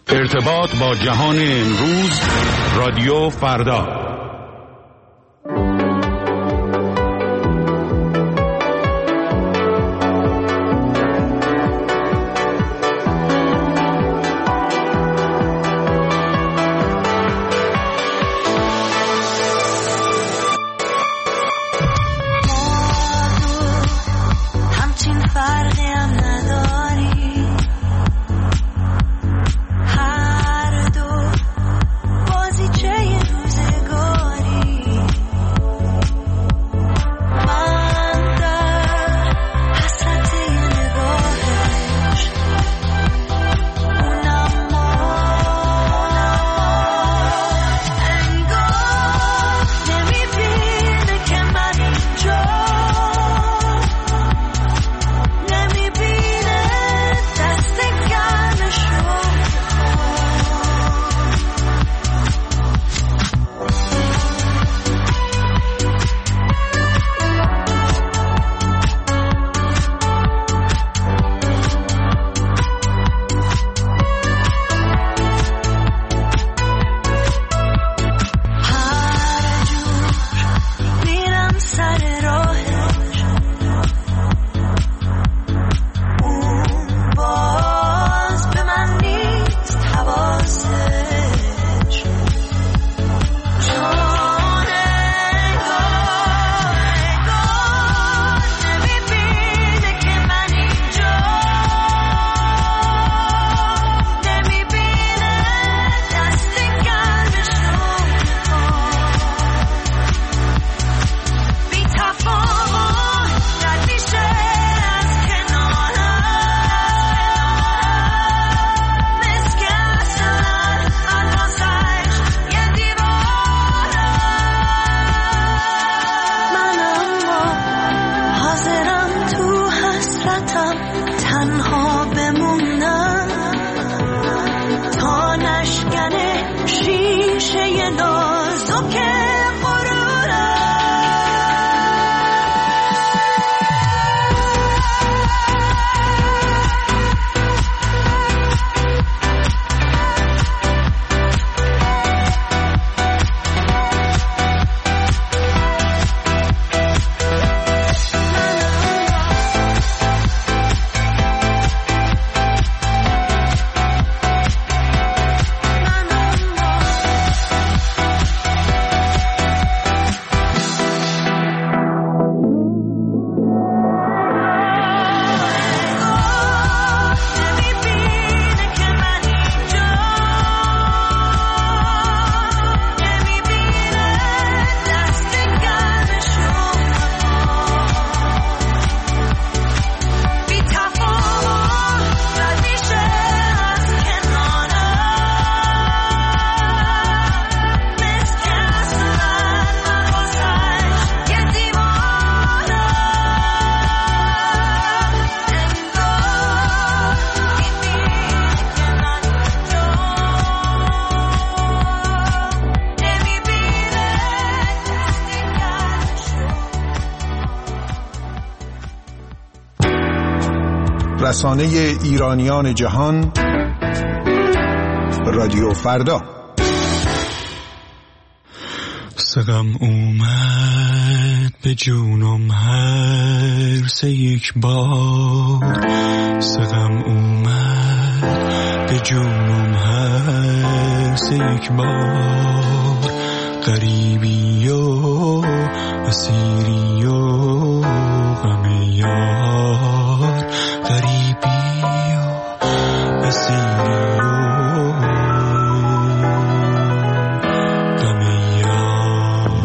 ارتباط با جهان امروز، رادیو فردا. رسانه ایرانیان جهان، رادیو فردا. سقم اومد به جونم هر سه یک بار، سقم اومد به جونم هر سه یک بار، غریبی و اسیری و غم یار، غریبی و اسیری و غم یار.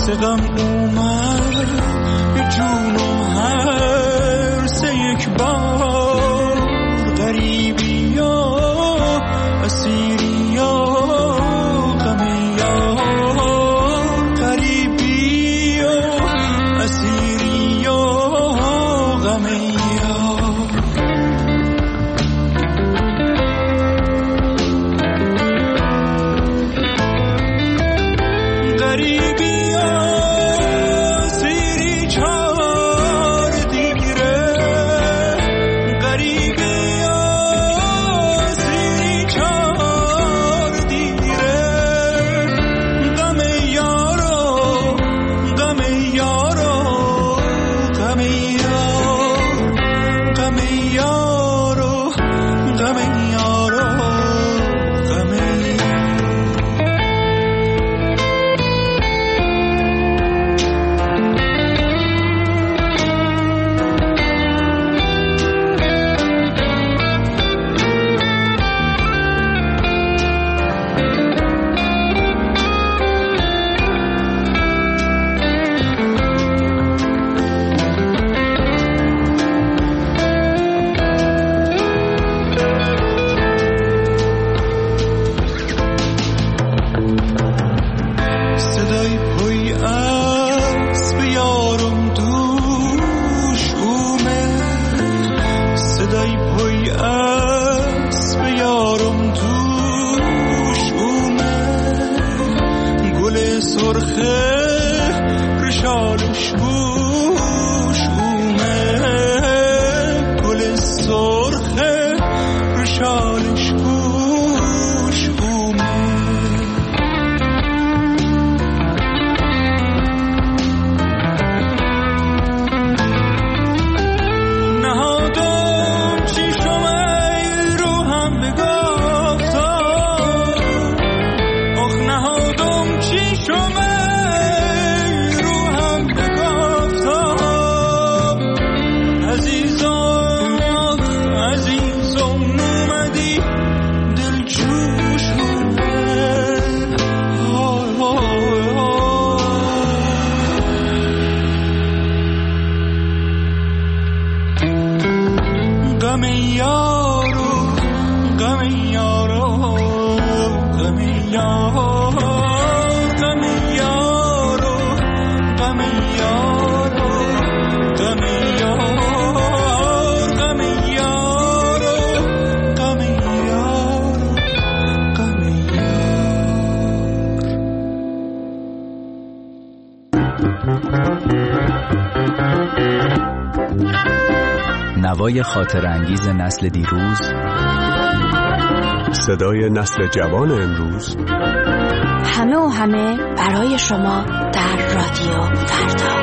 سقم اومد به جونم هر سه یک بار، غریبی یا اسیری یا غم یار، غریبی یا اسیری یا غم یار. غریبی نوای خاطر انگیز نسل دیروز، صدای نسل جوان امروز، همه و همه برای شما در رادیو فردا.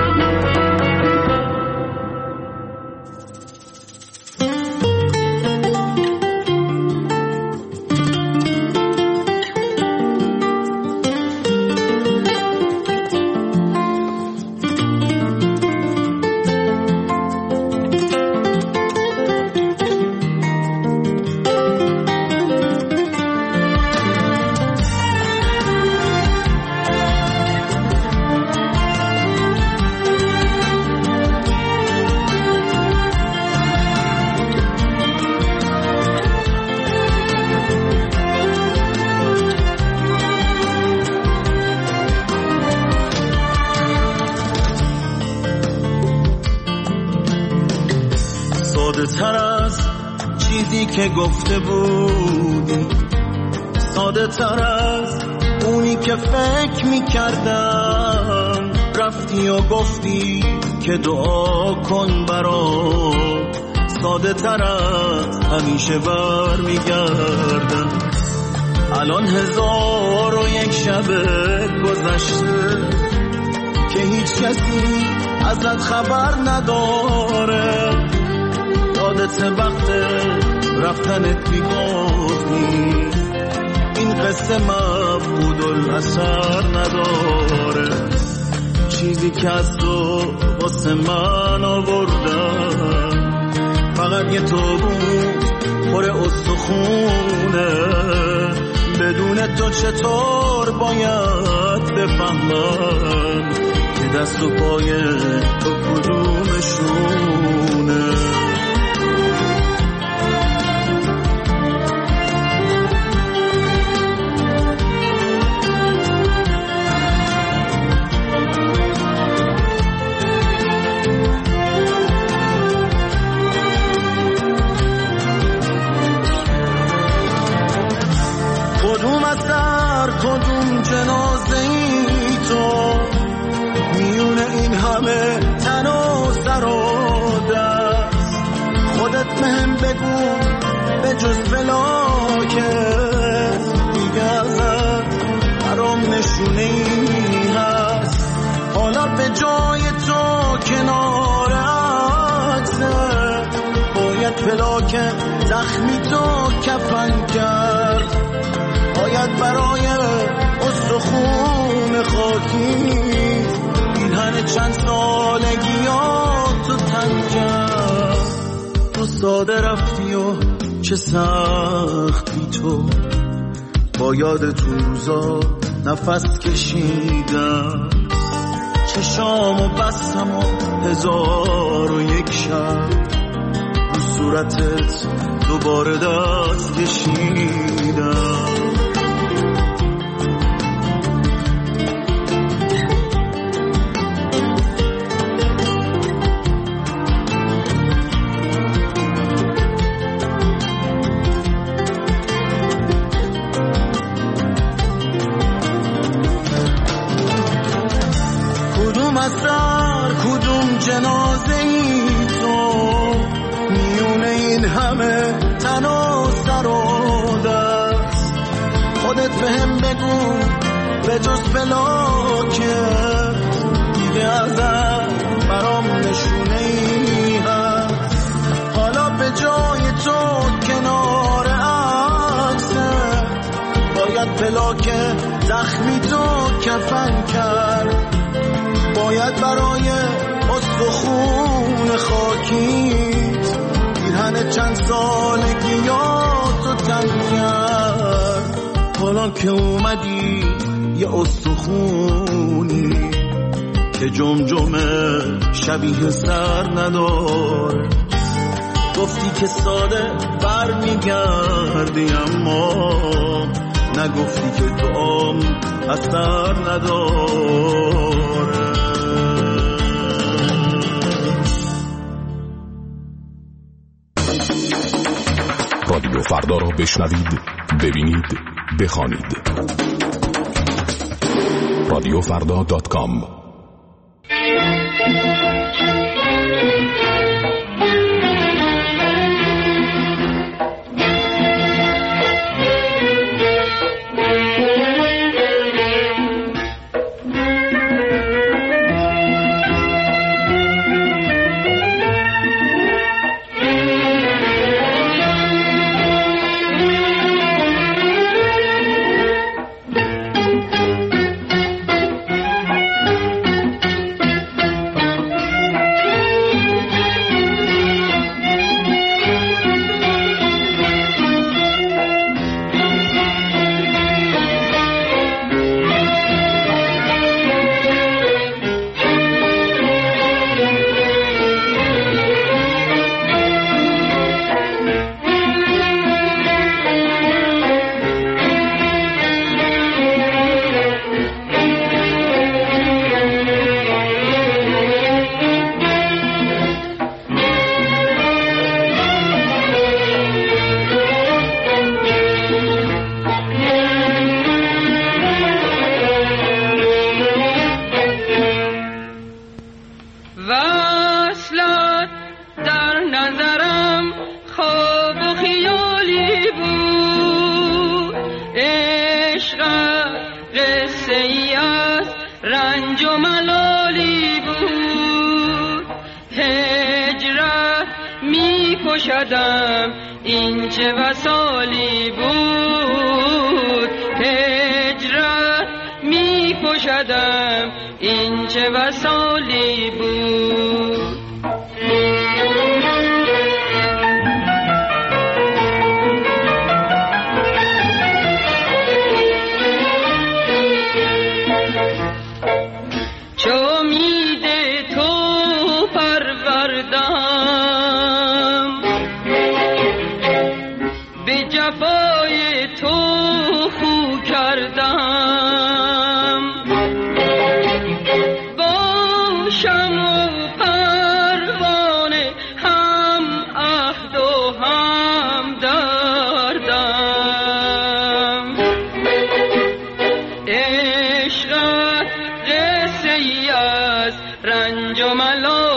تر از چیزی که گفته بودی، ساده تر از اونی که فکر میکردم. رفتی و گفتی که دعا کن برام، ساده تر از همیشه برمیگردم. الان 1001 شب گذشته که هیچ کسی ازت خبر نداره. یادت وقت رفتنت میگفتی این قصه مفقود الاثر نداره. چیزی که از تو واسه من آوردم فقط یه تابوت پر استخونه. بدون تو چطور باید بفهمم که دست و پای تو کدومشونه. کدوم اثر کدوم جنازه ای تو میون این همه تن و سر و دست، خودت مهم بگو به جز فلاکت دیگه ازت برام نشونه ای هست. حالا به جای تو کنار عکست باید فلاکت زخمی تو کفن کرد، باید برای استخون خاکی پیرهن چند سالگیاتو تن کرد. تو ساده رفتی و چه سخت بی تو، با یاد تو روزا نفس کشیدم، چشامو بستم و 1001 شب رو صورتت دوباره دست کشیدم. کدوم جنازه ای تو میونه این همه تن و سر و دست، خودت بهم بگو به جز فلاکت دیگه ازت برام نشونه ای هست. حالا به جای تو کنار عکست باید فلاکت زخمی تو کفن کرد، باید برای استخون خاکیت پیرهن چند سالگیاتو تن کرد. حالا که اومدی یه استخونی که جمجمه شبیه سر نداره، گفتی که ساده بر میگردی اما نگفتی که دعام اثر نداره. رادیو فردا را بشنوید، ببینید، بخوانید. radiofrda.com. این چه وصالی بود، هجرت می کشدم، این چه وصالی بود.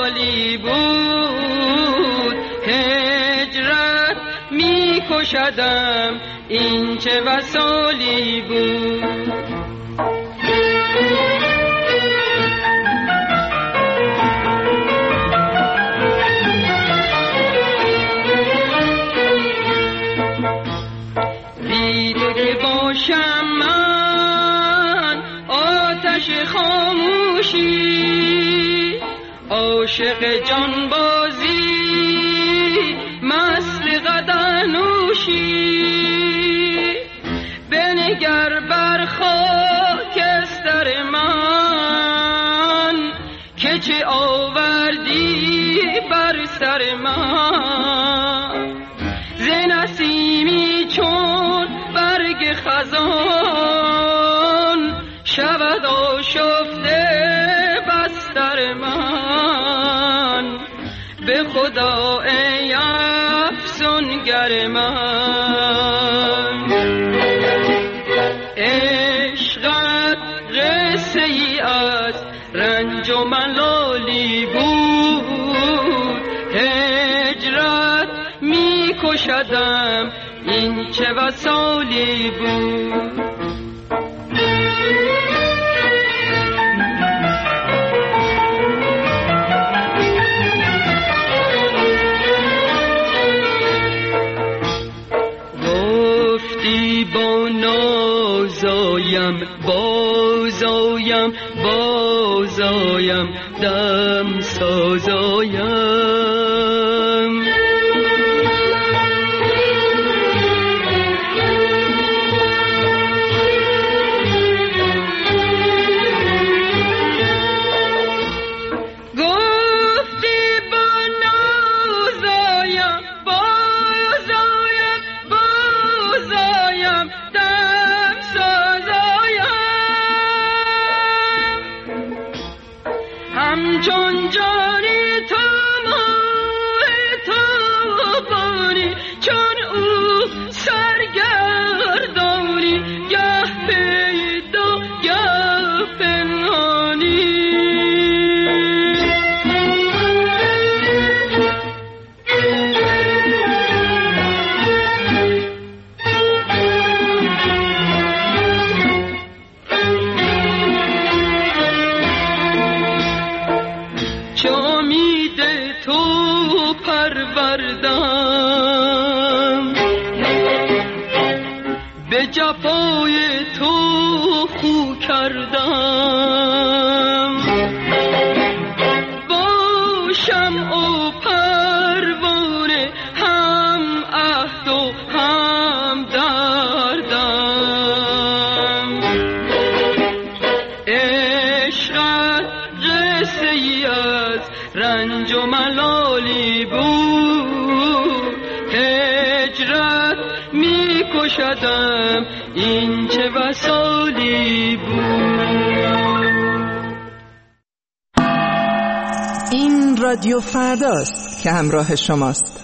سالی بود هجرت می کشدم این چه وصالی بود. باشم من آتش خاموشی عاشق جانبازی مست قدح نوشی بنگر بر خاکستر من که چه آوردی بر سر من ز نسیمی چون برگ خزان شود آشفته بستر من به خدا ای افسونگر من. عشقت قصه ای از رنج و ملالی بود هجرت می کشدم این چه وصالی بود. گفتی با نازایم بازایم بازایم دم سازایم همچون جانی تو ماه تو باری چون او سرگردانی گه پیدا گه پنهانی به جفای تو خو کردم باشم او پروانه هم عهد و هم دردم. عشقت قصه ای از رنج و ملالی بود هجرت می کشدم این چه وصالی بود. این رادیو فرداست که همراه شماست.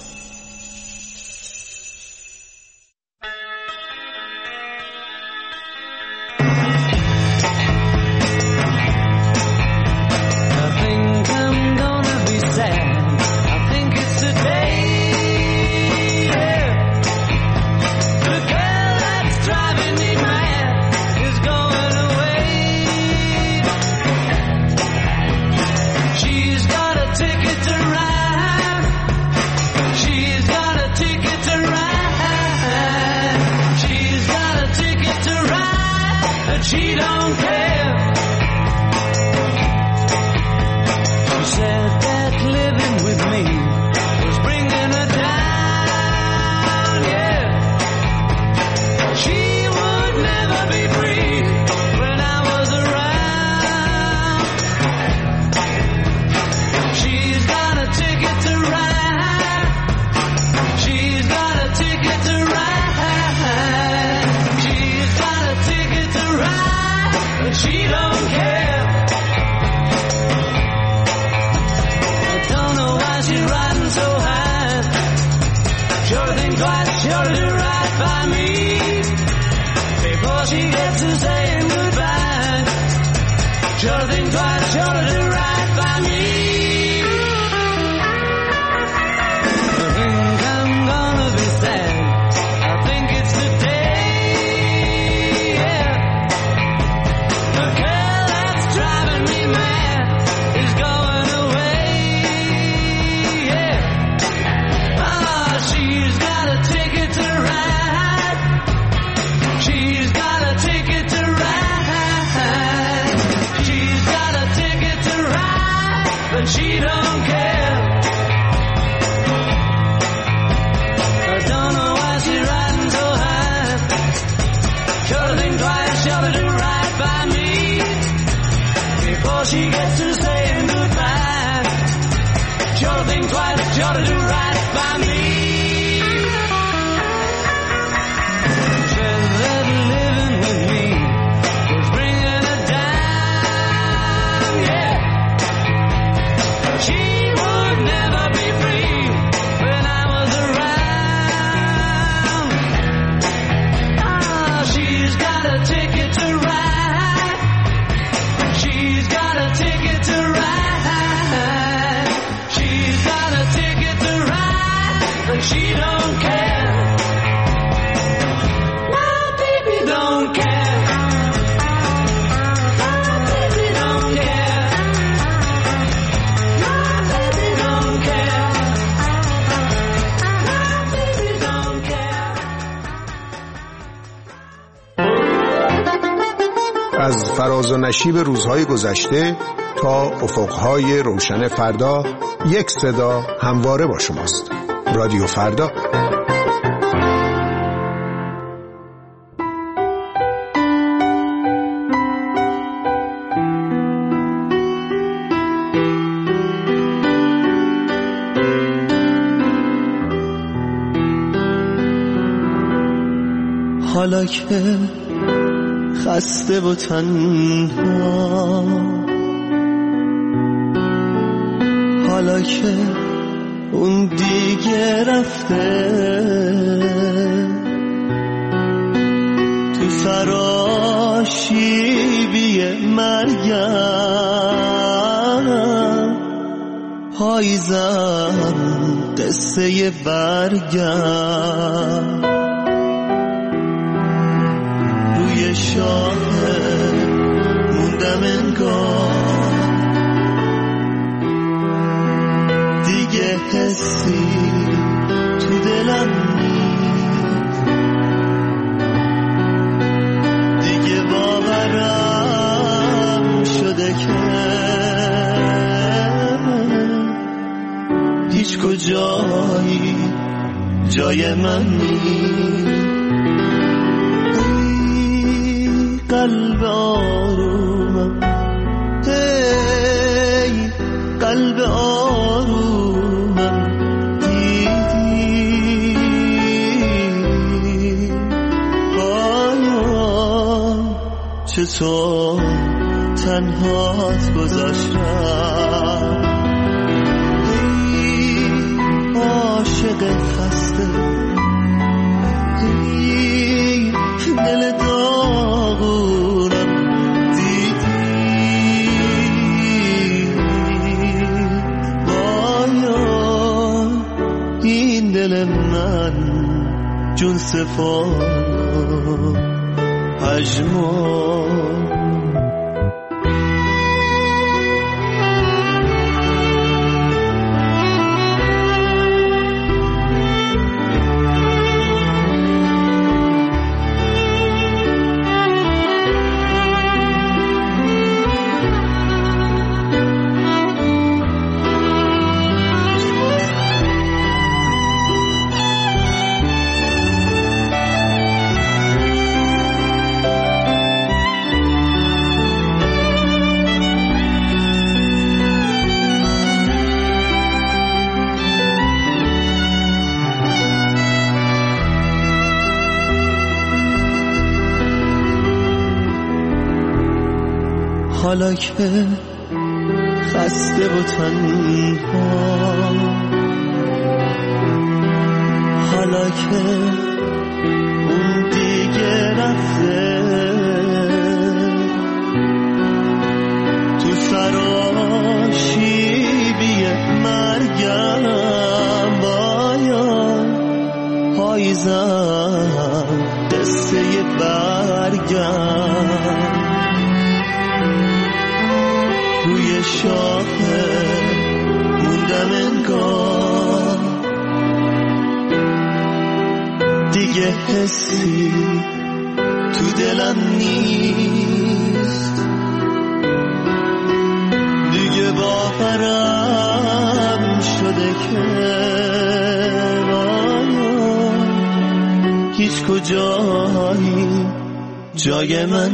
Sure thing twice, sure to do right by me. don't care. I don't know why she's riding so high. Should think twice, should do right by me before she gets to saying goodbye. Should think twice, should do right by me. Said that living with me was bringing her down, yeah. She would never be free when I was around. Ah, she's got a ticket to ride. She's got a ticket to ride. She's got a ticket to ride, and she don't care. My baby don't care. My baby don't care. My baby don't care. My baby don't care. از فراز و نشیب روزهای گذشته تا افقهای روشن فردا، یک صدا همواره با شماست. رادیو فردا. حالا که خسته و تنها، حالا که اون دیگه رفته، تو سراشیبی مرگم پاییزم قصه برگم، روی شاه موندم انگار، دیگه حسی تو دلم نیست، دیگه باورم شده که هیچ کجایی جای من نیست. قلب آرومم، ای قلب آرومم، دیدی آیا چطور تنهات گذاشتم، ای عاشق خسته، ای دل داغونم، دیدی آیا این دل من جون سفار پژمرد. حالا که خسته و تنها، حالا که اون دیگه رفته، تو سراشیبی مرگم باید پاییزم قصه برگم، روی شاه موندم انگار، دیگه حسی تو دلم نیست، دیگه باورم هیچ کجایی جای من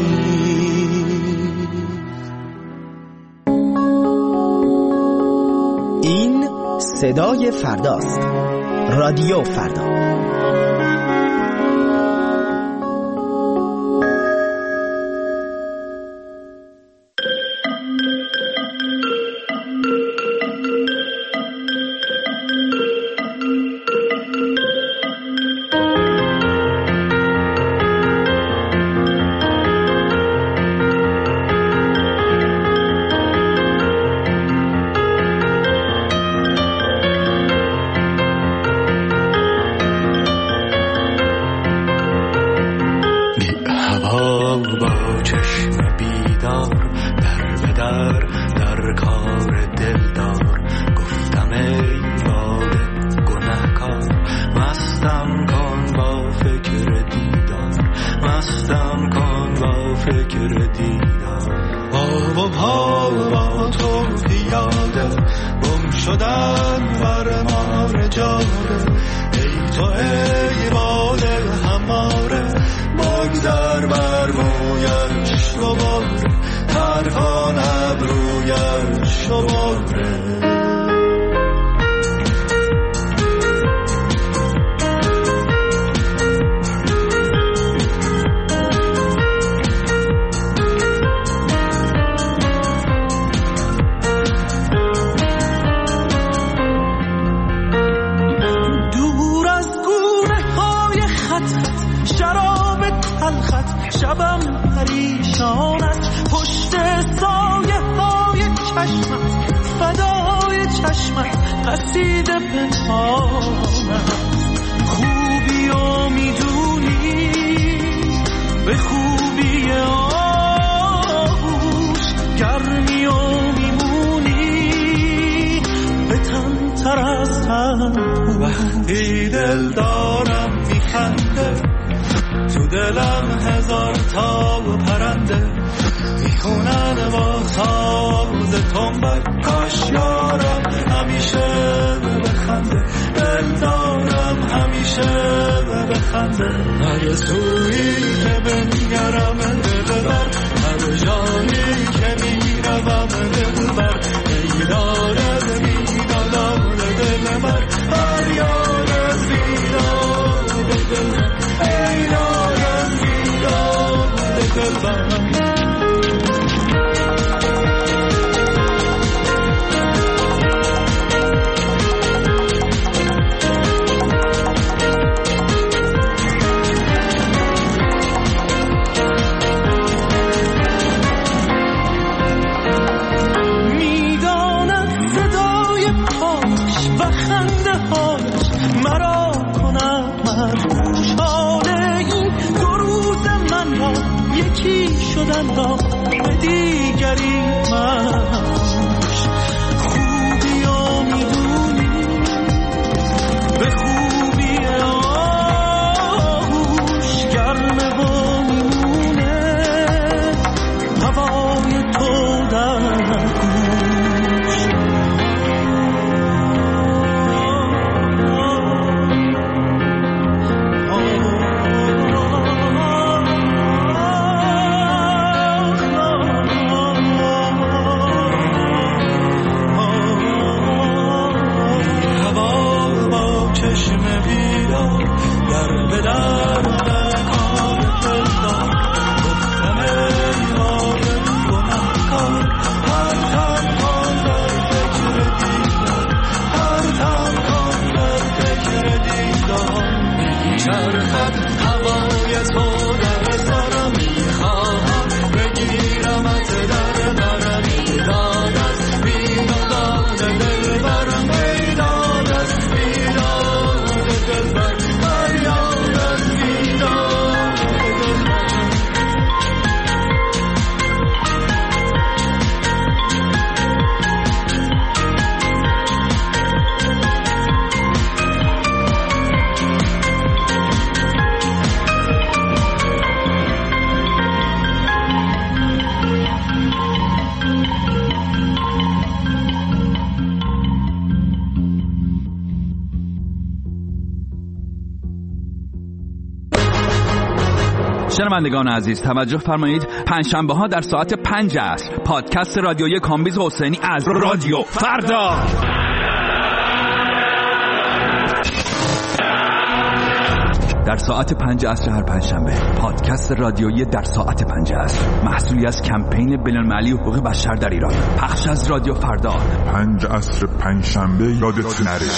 این صدای فرداست. رادیو فردا. وقتی دل دارم میخنده تو دلم هزار تا پرنده میخونن با ساز تنبک کاش یارم همیشه بخنده دل دارم همیشه بخنده هر سویی که بنگرم دل بر هر جایی که میروم دل بر ای دارد میدادم دل من هر یارد میداد دل من ای دارد میداد دل من شدن را به دیگری منش خوبی ها میدونی به خوبی آهوش گرمه و میمونه هوای تو در گوش شنوندگان عزیز توجه فرمایید، پنجشنبه ها در ساعت 5 عصر پادکست رادیویی کامبیز حسینی از رادیو فردا. در ساعت 5 عصر هر پنجشنبه پادکست رادیویی در ساعت 5 عصر، محصولی از کمپین بین‌المللی حقوق بشر در ایران، پخش از رادیو فردا. 5 عصر پنجشنبه یادت نره.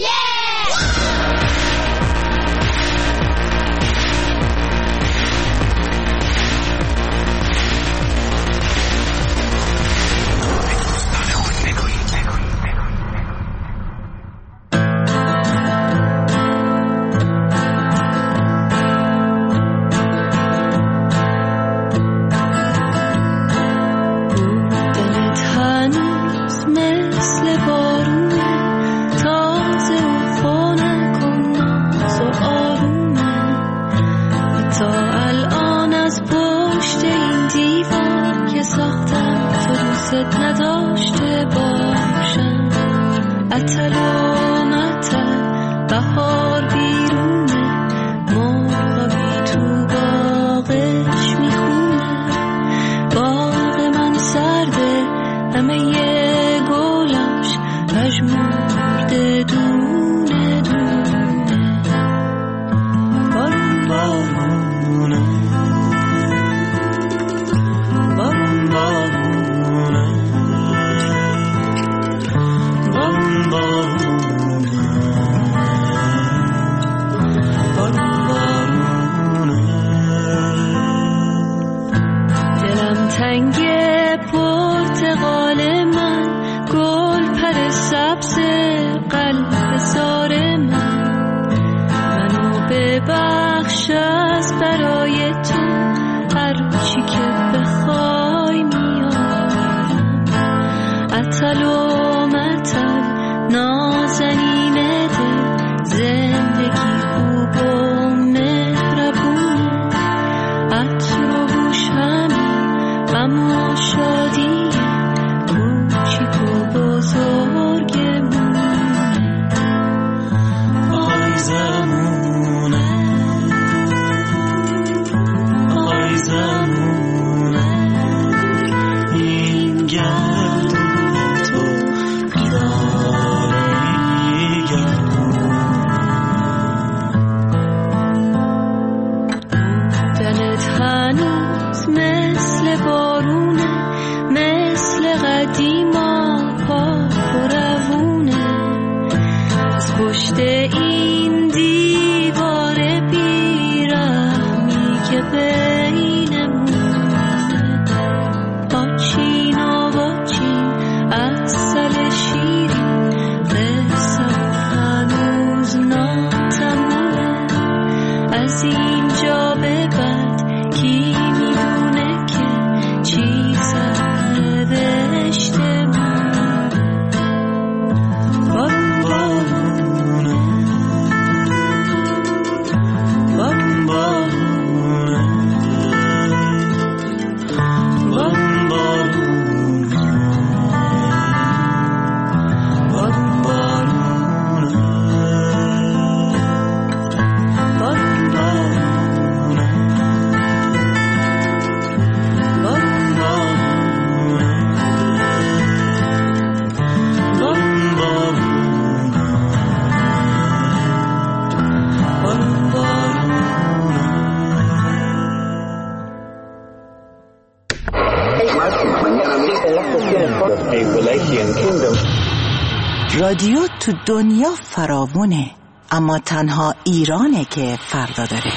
رادیو تو دنیا فراوونه، اما تنها ایرانه که فردا داره.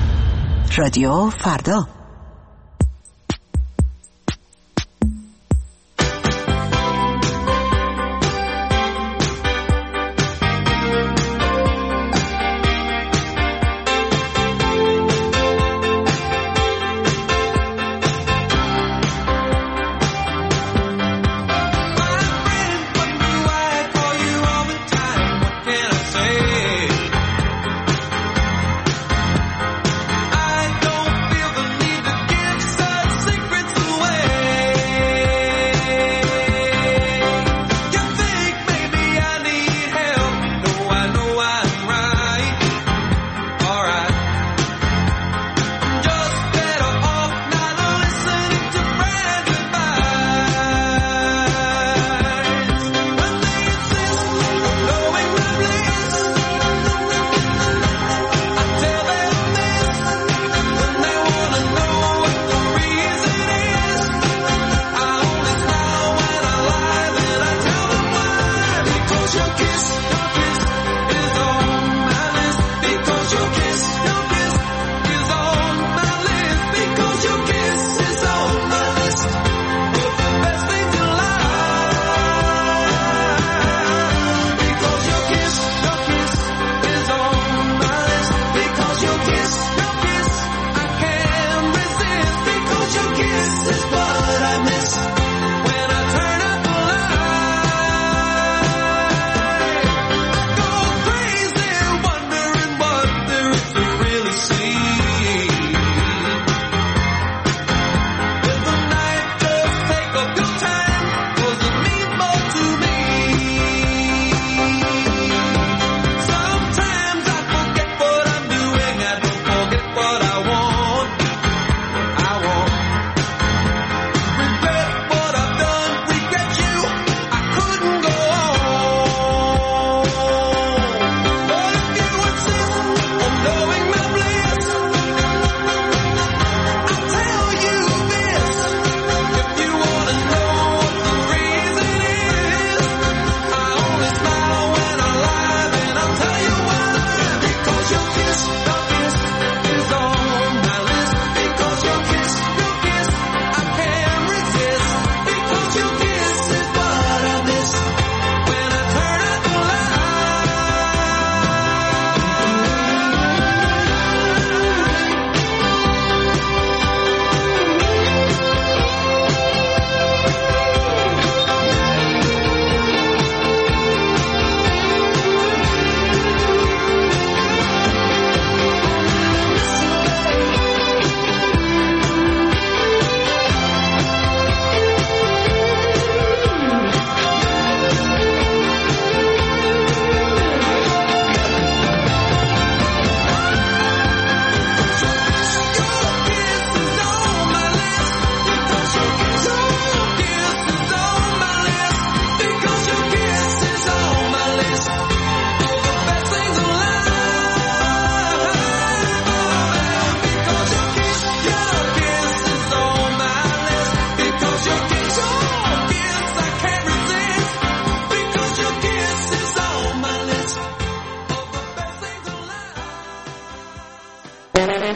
رادیو فردا. I don't feel the need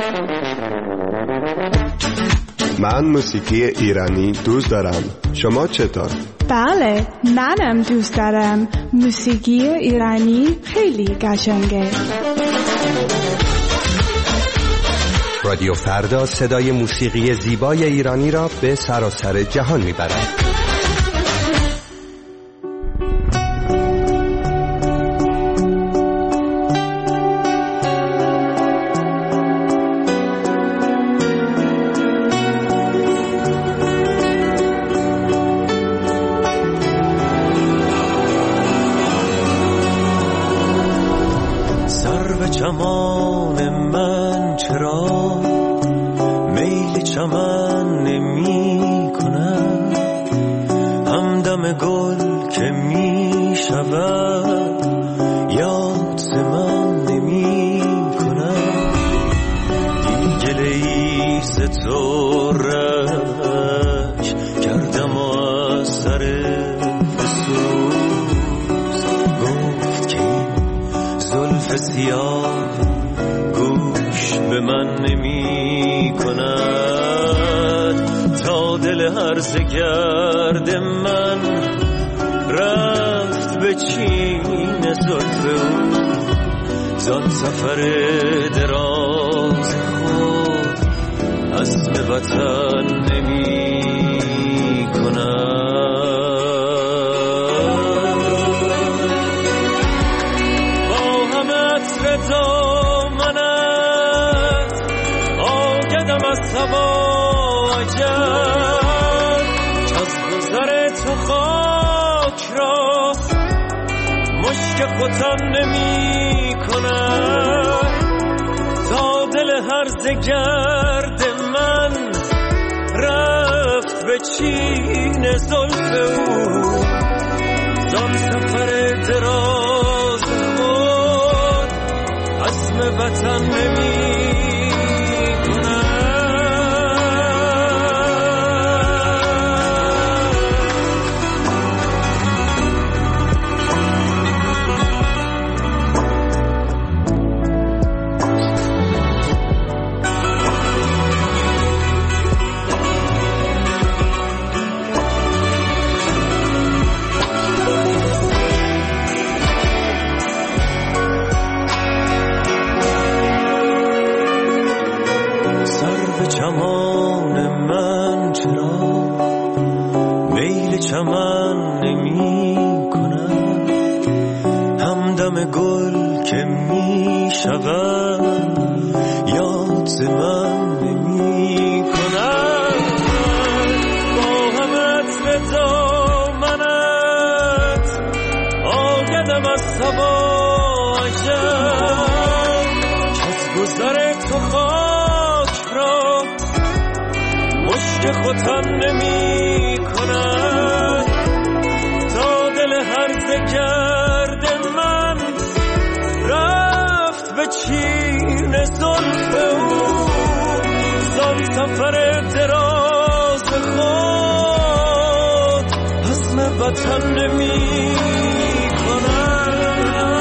من موسیقی ایرانی دوست دارم. شما چطور؟ بله، منم دوست دارم. موسیقی ایرانی خیلی قشنگه. رادیو فردا صدای موسیقی زیبای ایرانی را به سراسر جهان میبرد. چمان من چرا میل چمن نمی کنم، همدم گل که می شود یاد ز من نمی کنم. گله ای ز تو رنج کردم و از سر فسوس گفت که زلف سیاه گوش به من نمی کند. تا دل هرزه گرد من رفت به چین زلف او، زان سفر دراز خود عزم وطن نمی کند. دامنت آگدم از هوا عجب، از گذر تو خاک را مشک ختن نمی کند. تا دل هرزه گرد من رفت به چین زلف او، زان سفر دراز عزم وطن نمی چمان من چرا میل چمن نمی کنم، همدم گل که می شود یاد ز من نمی کنم. با هم عطر دامنت آگدم از هوا عجب، از گذر تو خاک را مشک ختن نمی کند. تا دل هرزه گرد من رفت به چین زلف او، زان سفر دراز خود عزم وطن نمی کند.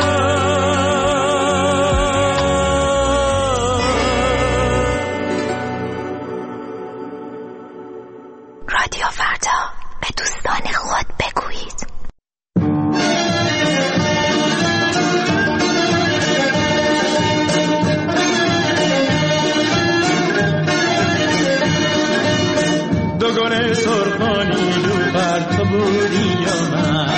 رادیو فردا، به دوستان خود بگویید. دو گل سرخانی دو بر تو بودی یا من،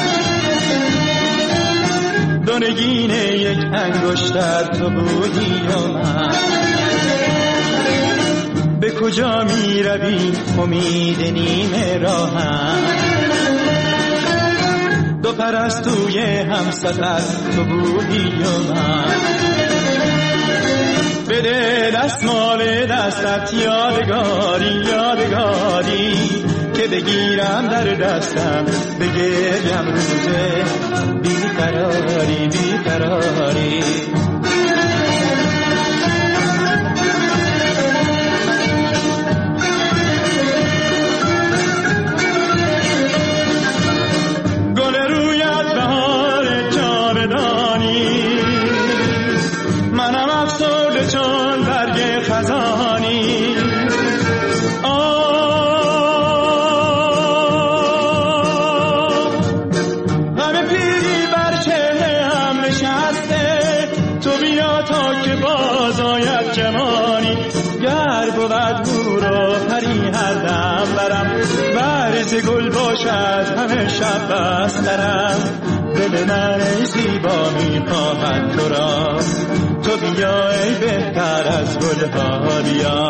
دو نگین یک انگشتر تو بودی یا من. به کجا می روی امید نیمه راهم، دو پرستوی همسفر تو بودی و من. بده دستمال دستت یادگاری یادگاری، که بگیرم در دستم بگریم روزه بیقراری بیقراری. منم افسرده چون برگ خزان، همه شب بسترم، دل من ای زیبا میخواهد تو را، تو بیا ای بهتر از گلها بیا.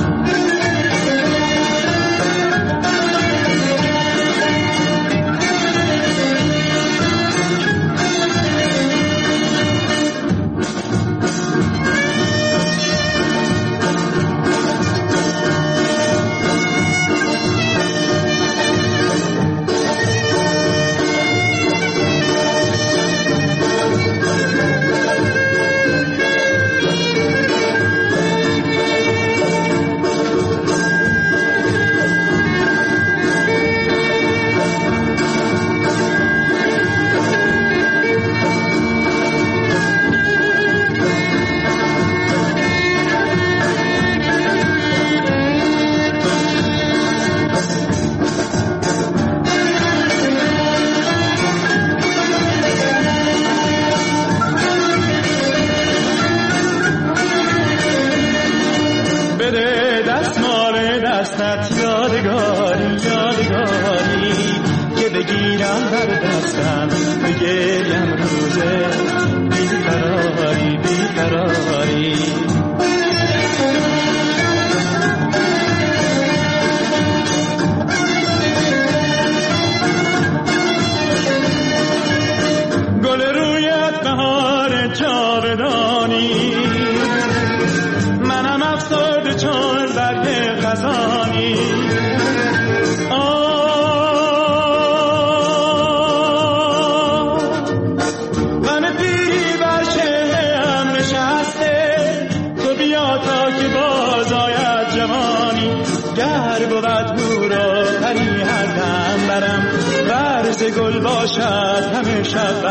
گل باشد همه شب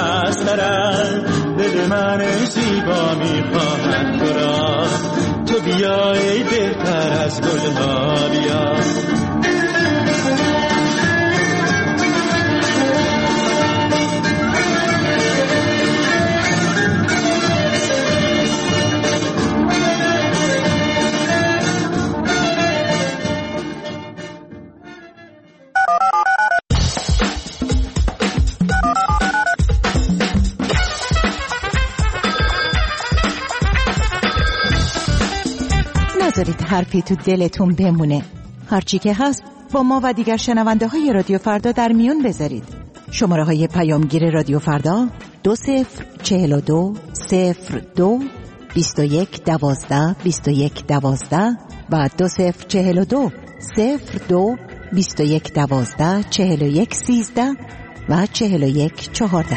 بسترم، دل من ای زیبا میخواهد تو را، تو بیا ای بهتر از گلها بیا. نذارید حرفی تو دلتون بمونه. هرچی که هست با ما و دیگر شنونده های رادیو فردا در میون بذارید. شماره های پیامگیر رادیو فردا 2042 02 21 12 21 12 و 2042 02 21 12 41 13 و 41 14.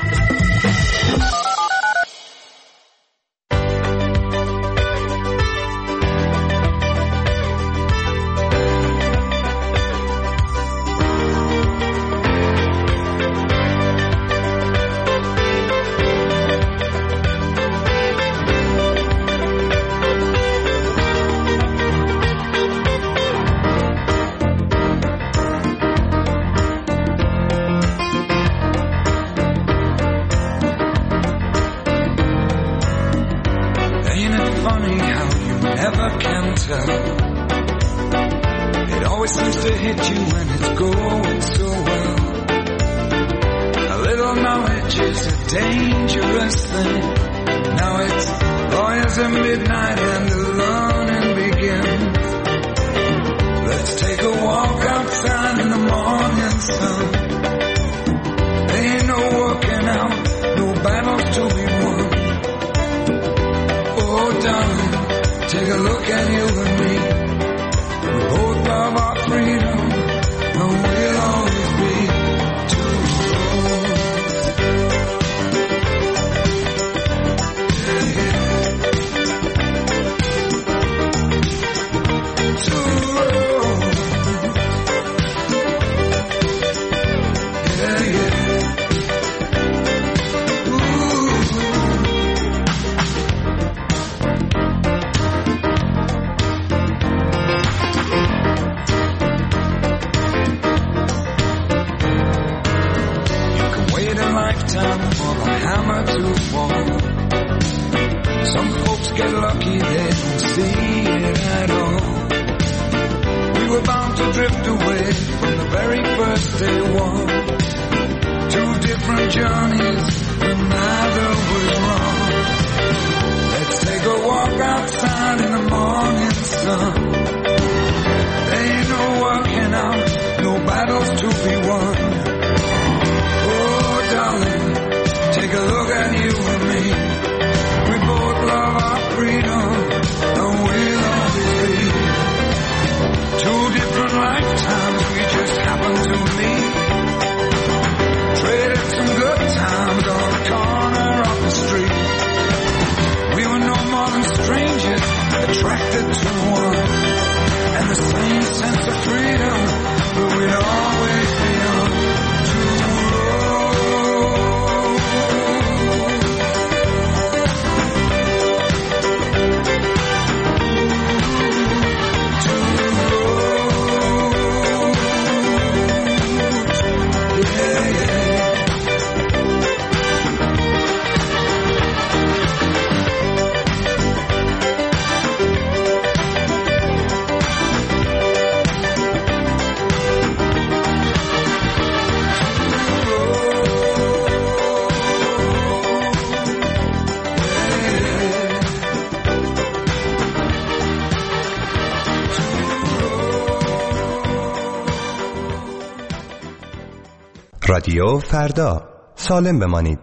We were bound to drift away from the very first day one. Two different journeys, but neither was wrong. Let's take a walk outside in the morning sun. There ain't no working out, no battles to be won. Oh, darling, take a look at you and me. We both love our freedom, and we'll always be. Two different lifetimes, we just happen to meet. Traded some good times on the corner of the street. We were no more than strangers, attracted to one. And the same sense of freedom, but we'd always be on two رادیو فردا، سالم بمانید.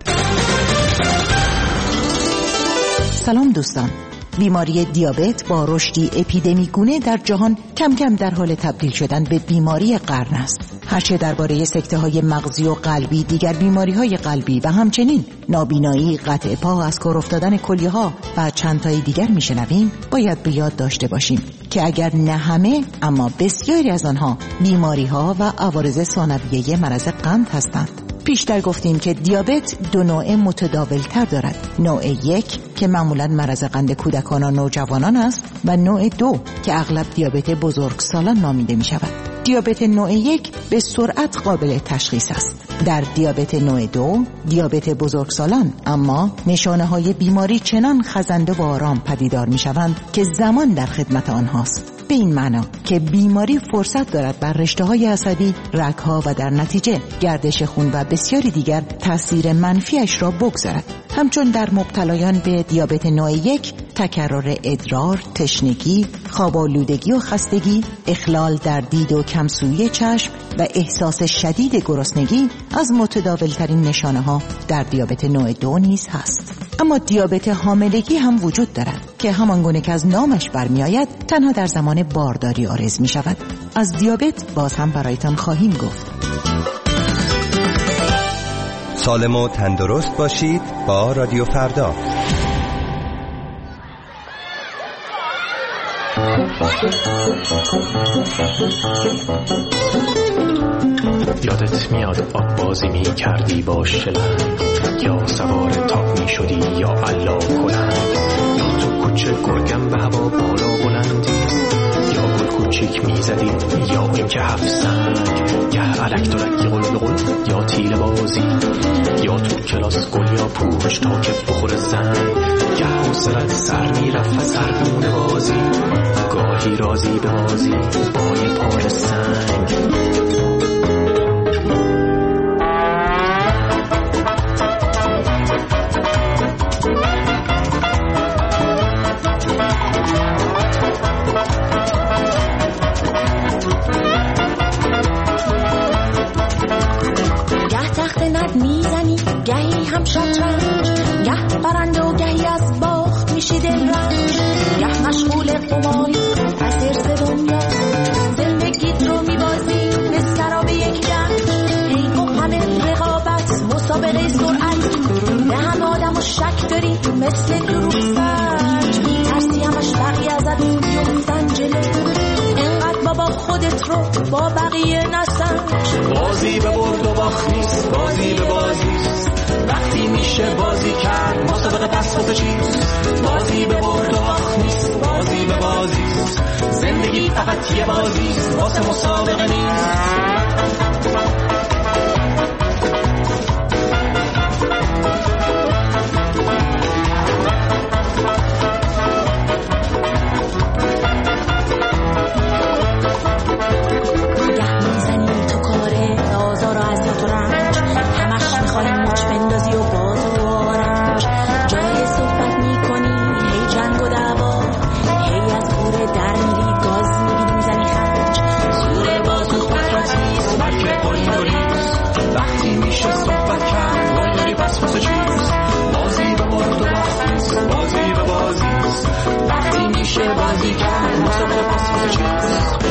سلام دوستان. بیماری دیابت با رشدی اپیدمیگونه در جهان کم کم در حال تبدیل شدن به بیماری قرن است. هرچه درباره سکته‌های مغزی و قلبی، دیگر بیماری‌های قلبی و همچنین نابینایی، قطع پا، از کار افتادن کلیه‌ها و چند تای دیگر میشنویم، باید به یاد داشته باشیم که اگر نه همه اما بسیاری از آنها بیماری‌ها و عوارض ثانویه مرض قند هستند. پیشتر گفتیم که دیابت دو نوع متداول‌تر دارد. نوع 1 که معمولاً مرض قند کودکان و نوجوانان است و نوع 2 که اغلب دیابت بزرگسالان نامیده می شود. دیابت نوع 1 به سرعت قابل تشخیص است. در دیابت نوع 2 دیابت بزرگسالان اما نشانه های بیماری چنان خزنده و آرام پدیدار می شوند که زمان در خدمت آنهاست. به این معنا که بیماری فرصت دارد بر رشته‌های عصبی، رگ‌ها و در نتیجه گردش خون و بسیاری دیگر تأثیر منفیش را بگذارد. همچون در مبتلایان به دیابت نوع 1 تکرار ادرار، تشنگی، خواب‌آلودگی و خستگی، اخلال در دید و کمسویی چشم و احساس شدید گرسنگی از متداول‌ترین نشانه‌ها در دیابت نوع 2 نیز هست. اما دیابت حاملگی هم وجود دارد که همانگونه که از نامش برمی‌آید تنها در زمان بارداری عارض می‌شود. از دیابت باز هم برایتان خواهیم گفت. سالم و تندرست باشید با رادیو فردا. یادت میاد آب بازی می کردی با شلنگ، یا سوار تاپ می شدی یا علا کلنگ، یا تو کوچه گرگم به هوا بالا بلندی، یا گل کوچیک می زدی یا این که 7 سنگ، گه علک دلک قل یا تیل بازی، یا تو کلاس گل یا پوش تا که بخور زنگ، گه حوصلت سر می رفت سرگونه بازی، گاهی رازی به بازی با یه پای سنگ. گهی هم شطرنج، گه برنده و گهی از باخت میشی دلرنج، گه مشغول قماری از ارز دنیا، زندگیت رو میبازی به سراب یک جنگ، حیف و همه رقابت مسابقه سرعت، به همه آدم و شک داری مثل دروغ سنج، ترسی همش بقیه ازت بیفتن جلو، انقدر بابا خودت رو با بقیه نسنج. بازی به برد و باخت نیست، بازی به بازیست، وقتی میشه بازی کرد مسابقه پس خود چیست، بازی به برد و باخت نیست، بازی به بازیست، زندگی فقط یه بازیست واسه مسابقه نیست. میشه بازی کرد مسابقه پاسپورت چیست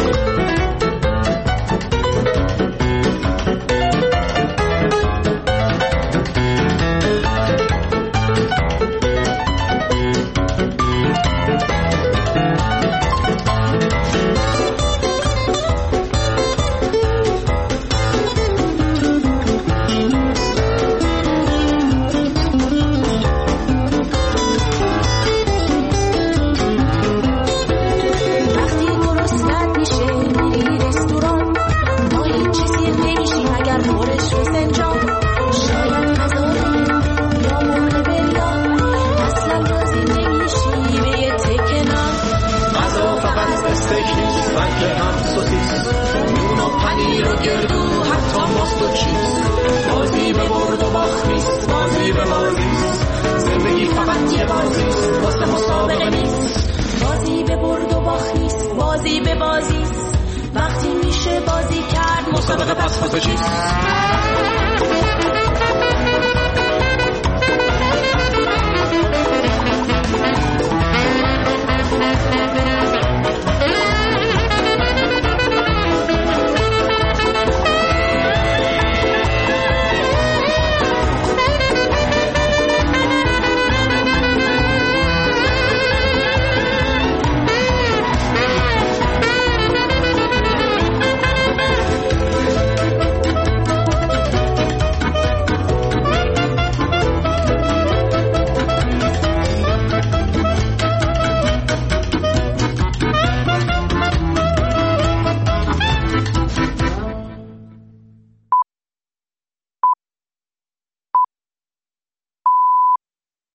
بازی به برد و باخت نیست بازی به بازی زندگی فقط یه بازی واسه مسابقه نیست بازی به برد و باخت نیست بازی به بازی وقتی میشه بازی کرد مسابقه پاسپورت چیست